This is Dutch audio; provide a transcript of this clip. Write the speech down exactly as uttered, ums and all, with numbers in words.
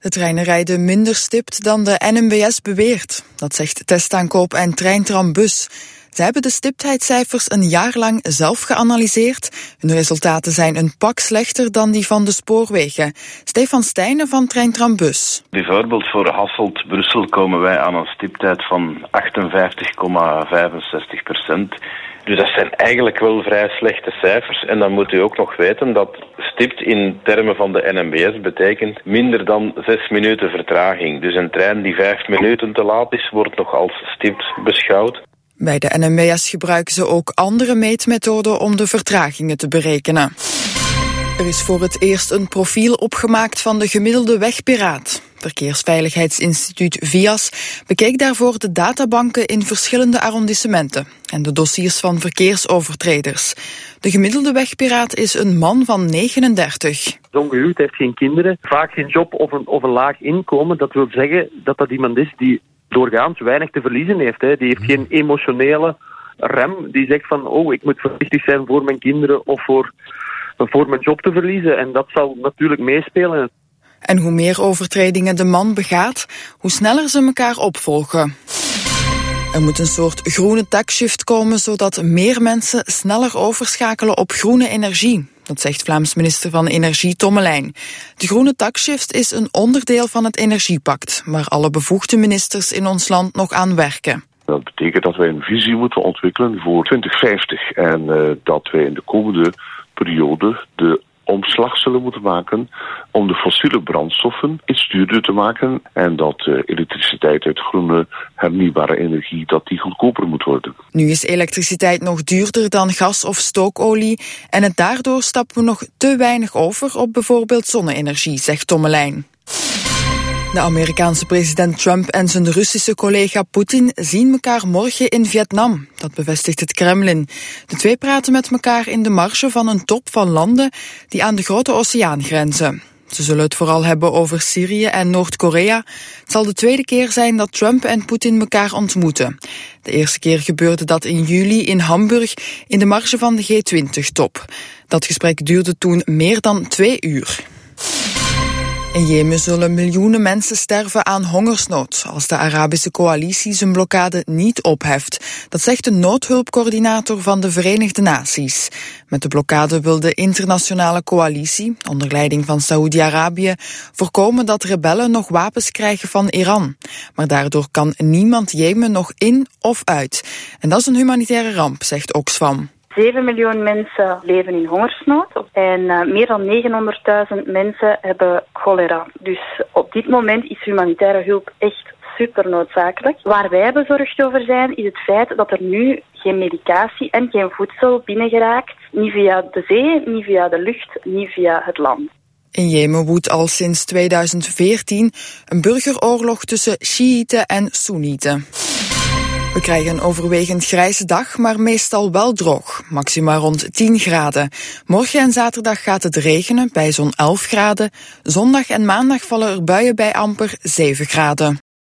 De treinen rijden minder stipt dan de N M B S beweert. Dat zegt Testaankoop en Treintrambus. Zij hebben de stiptheidscijfers een jaar lang zelf geanalyseerd. Hun resultaten zijn een pak slechter dan die van de spoorwegen. Stefan Stijnen van Treintrambus. Bijvoorbeeld voor Hasselt-Brussel komen wij aan een stiptheid van achtenvijftig komma vijfenzestig procent. Dus dat zijn eigenlijk wel vrij slechte cijfers. En dan moet u ook nog weten dat stipt in termen van de N M B S betekent minder dan zes minuten vertraging. Dus een trein die vijf minuten te laat is, wordt nog als stipt beschouwd. Bij de N M B S gebruiken ze ook andere meetmethoden om de vertragingen te berekenen. Er is voor het eerst een profiel opgemaakt van de gemiddelde wegpiraat. Verkeersveiligheidsinstituut V I A S bekeek daarvoor de databanken in verschillende arrondissementen en de dossiers van verkeersovertreders. De gemiddelde wegpiraat is een man van negenendertig. Is ongehuwd, heeft geen kinderen, vaak geen job of een, of een laag inkomen. Dat wil zeggen dat dat iemand is die doorgaans weinig te verliezen heeft. Hè. Die heeft geen emotionele rem die zegt van oh, ik moet voorzichtig zijn voor mijn kinderen of voor, voor mijn job te verliezen. En dat zal natuurlijk meespelen. En hoe meer overtredingen de man begaat, hoe sneller ze elkaar opvolgen. Er moet een soort groene taxshift komen, zodat meer mensen sneller overschakelen op groene energie. Dat zegt Vlaams minister van Energie Tommelijn. De groene taxshift is een onderdeel van het Energiepact, waar alle bevoegde ministers in ons land nog aan werken. Dat betekent dat wij een visie moeten ontwikkelen voor twintig vijftig en uh, dat wij in de komende periode de omslag zullen moeten maken om de fossiele brandstoffen iets duurder te maken en dat uh, elektriciteit uit groene hernieuwbare energie dat die goedkoper moet worden. Nu is elektriciteit nog duurder dan gas of stookolie en het daardoor stappen we nog te weinig over op bijvoorbeeld zonne-energie, zegt Tommelijn. De Amerikaanse president Trump en zijn Russische collega Poetin zien elkaar morgen in Vietnam. Dat bevestigt het Kremlin. De twee praten met elkaar in de marge van een top van landen die aan de Grote Oceaan grenzen. Ze zullen het vooral hebben over Syrië en Noord-Korea. Het zal de tweede keer zijn dat Trump en Poetin elkaar ontmoeten. De eerste keer gebeurde dat in juli in Hamburg in de marge van de G twintig top. Dat gesprek duurde toen meer dan twee uur. In Jemen zullen miljoenen mensen sterven aan hongersnood als de Arabische coalitie zijn blokkade niet opheft. Dat zegt de noodhulpcoördinator van de Verenigde Naties. Met de blokkade wil de internationale coalitie, onder leiding van Saoedi-Arabië, voorkomen dat rebellen nog wapens krijgen van Iran. Maar daardoor kan niemand Jemen nog in of uit. En dat is een humanitaire ramp, zegt Oxfam. zeven miljoen mensen leven in hongersnood en uh, meer dan negenhonderdduizend mensen hebben cholera. Dus op dit moment is humanitaire hulp echt super noodzakelijk. Waar wij bezorgd over zijn is het feit dat er nu geen medicatie en geen voedsel binnengeraakt. Niet via de zee, niet via de lucht, niet via het land. In Jemen woedt al sinds tweeduizend veertien een burgeroorlog tussen Sjiïten en Soenieten. We krijgen een overwegend grijze dag, maar meestal wel droog. Maxima rond tien graden. Morgen en zaterdag gaat het regenen bij zo'n elf graden. Zondag en maandag vallen er buien bij amper zeven graden.